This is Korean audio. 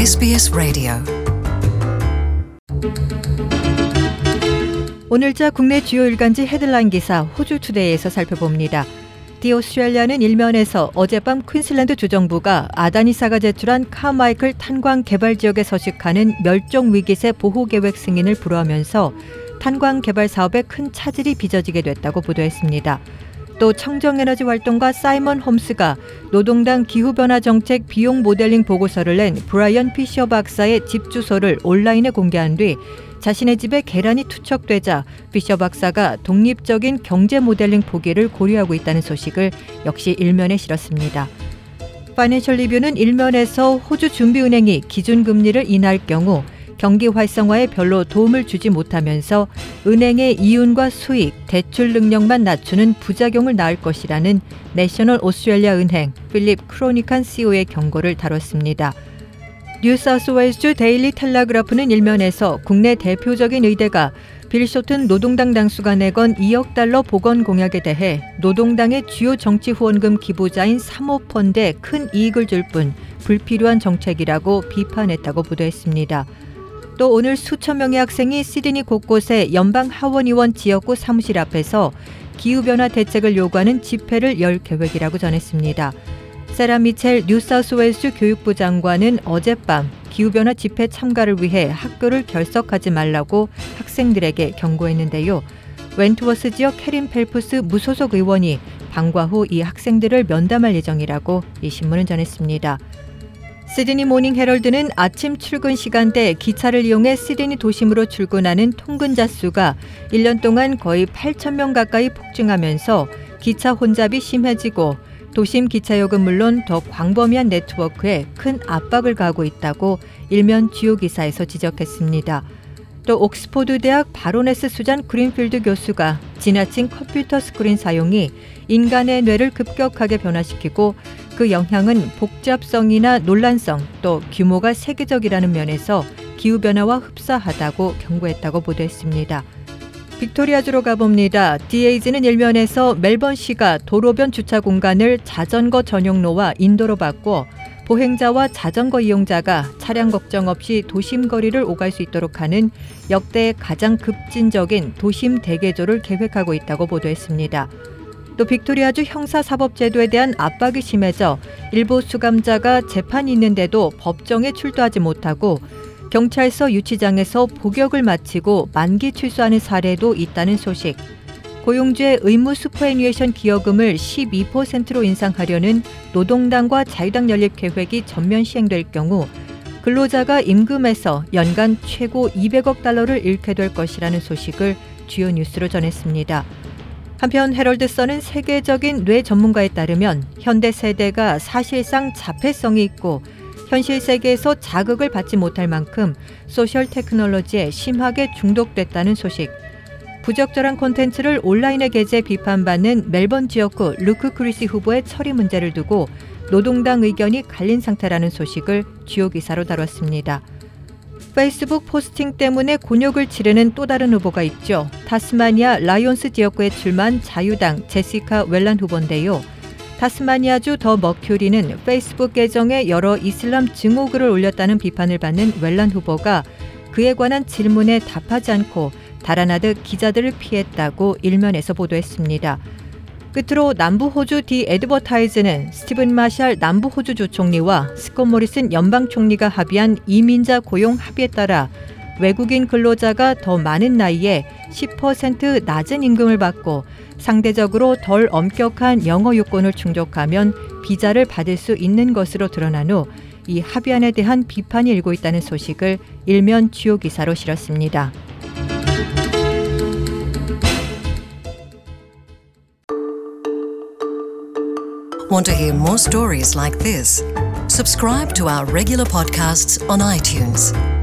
SBS 라디오. 오늘자 국내 주요 일간지 헤드라인 기사 호주투데이에서 살펴봅니다. 디 오스트레일리아는 일면에서 어젯밤 퀸슬랜드 주정부가 아다니사가 제출한 카마이클 탄광 개발 지역에 서식하는 멸종 위기새 보호 계획 승인을 불허하면서 탄광 개발 사업에 큰 차질이 빚어지게 됐다고 보도했습니다. 또 청정에너지 활동가 사이먼 홈스가 노동당 기후변화 정책 비용 모델링 보고서를 낸 브라이언 피셔 박사의 집 주소를 온라인에 공개한 뒤 자신의 집에 계란이 투척되자 피셔 박사가 독립적인 경제 모델링 포기를 고려하고 있다는 소식을 역시 일면에 실었습니다. 파이낸셜 리뷰는 일면에서 호주 준비은행이 기준금리를 인하할 경우 경기 활성화에 별로 도움을 주지 못하면서 은행의 이윤과 수익, 대출 능력만 낮추는 부작용을 낳을 것이라는 내셔널 오스트레일리아 은행 필립 크로니칸 CEO의 경고를 다뤘습니다. 뉴사우스웨일즈 데일리 텔레그래프는 일면에서 국내 대표적인 의대가 빌 쇼튼 노동당 당수가 내건 2억 달러 보건 공약에 대해 노동당의 주요 정치 후원금 기부자인 사모펀드에 큰 이익을 줄 뿐 불필요한 정책이라고 비판했다고 보도했습니다. 또 오늘 수천 명의 학생이 시드니 곳곳에 연방 하원의원 지역구 사무실 앞에서 기후변화 대책을 요구하는 집회를 열 계획이라고 전했습니다. 세라 미첼 뉴사우스웨일스 교육부 장관은 어젯밤 기후변화 집회 참가를 위해 학교를 결석하지 말라고 학생들에게 경고했는데요. 웬트워스 지역 캐린 펠프스 무소속 의원이 방과 후 이 학생들을 면담할 예정이라고 이 신문은 전했습니다. 시드니 모닝 헤럴드는 아침 출근 시간대 기차를 이용해 시드니 도심으로 출근하는 통근자 수가 1년 동안 거의 8,000명 가까이 폭증하면서 기차 혼잡이 심해지고 도심 기차역은 물론 더 광범위한 네트워크에 큰 압박을 가하고 있다고 일면 주요 기사에서 지적했습니다. 또 옥스포드 대학 바로네스 수잔 그린필드 교수가 지나친 컴퓨터 스크린 사용이 인간의 뇌를 급격하게 변화시키고 그 영향은 복잡성이나 논란성 또 규모가 세계적이라는 면에서 기후변화와 흡사하다고 경고했다고 보도했습니다. 빅토리아주로 가봅니다. DAG는 일면에서 멜번시가 도로변 주차 공간을 자전거 전용로와 인도로 바꿔 보행자와 자전거 이용자가 차량 걱정 없이 도심 거리를 오갈 수 있도록 하는 역대 가장 급진적인 도심 대개조를 계획하고 있다고 보도했습니다. 또 빅토리아주 형사사법제도에 대한 압박이 심해져 일부 수감자가 재판이 있는데도 법정에 출두하지 못하고 경찰서 유치장에서 복역을 마치고 만기 출소하는 사례도 있다는 소식. 고용주의 의무 슈퍼애니에이션 기여금을 12%로 인상하려는 노동당과 자유당 연립 계획이 전면 시행될 경우 근로자가 임금에서 연간 최고 200억 달러를 잃게 될 것이라는 소식을 주요 뉴스로 전했습니다. 한편 헤럴드선은 세계적인 뇌 전문가에 따르면 현대 세대가 사실상 자폐성이 있고 현실 세계에서 자극을 받지 못할 만큼 소셜 테크놀로지에 심하게 중독됐다는 소식. 부적절한 콘텐츠를 온라인에 게재 비판받는 멜번 지역구 루크 크리시 후보의 처리 문제를 두고 노동당 의견이 갈린 상태라는 소식을 주요 기사로 다뤘습니다. 페이스북 포스팅 때문에 곤욕을 치르는 또 다른 후보가 있죠. 타스마니아 라이온스 지역구에 출마한 자유당 제시카 웰란 후보인데요. 타스마니아주 더 머큐리는 페이스북 계정에 여러 이슬람 증오글을 올렸다는 비판을 받는 웰란 후보가 그에 관한 질문에 답하지 않고 달아나듯 기자들을 피했다고 일면에서 보도했습니다. 끝으로 남부호주 디 애드버타이즈는 스티븐 마샬 남부호주주 총리와 스콧 모리슨 연방총리가 합의한 이민자 고용 합의에 따라 외국인 근로자가 더 많은 나이에 10% 낮은 임금을 받고 상대적으로 덜 엄격한 영어 요건을 충족하면 비자를 받을 수 있는 것으로 드러난 후 이 합의안에 대한 비판이 일고 있다는 소식을 일면 주요 기사로 실었습니다. Want to hear more stories like this? Subscribe to our regular podcasts on iTunes.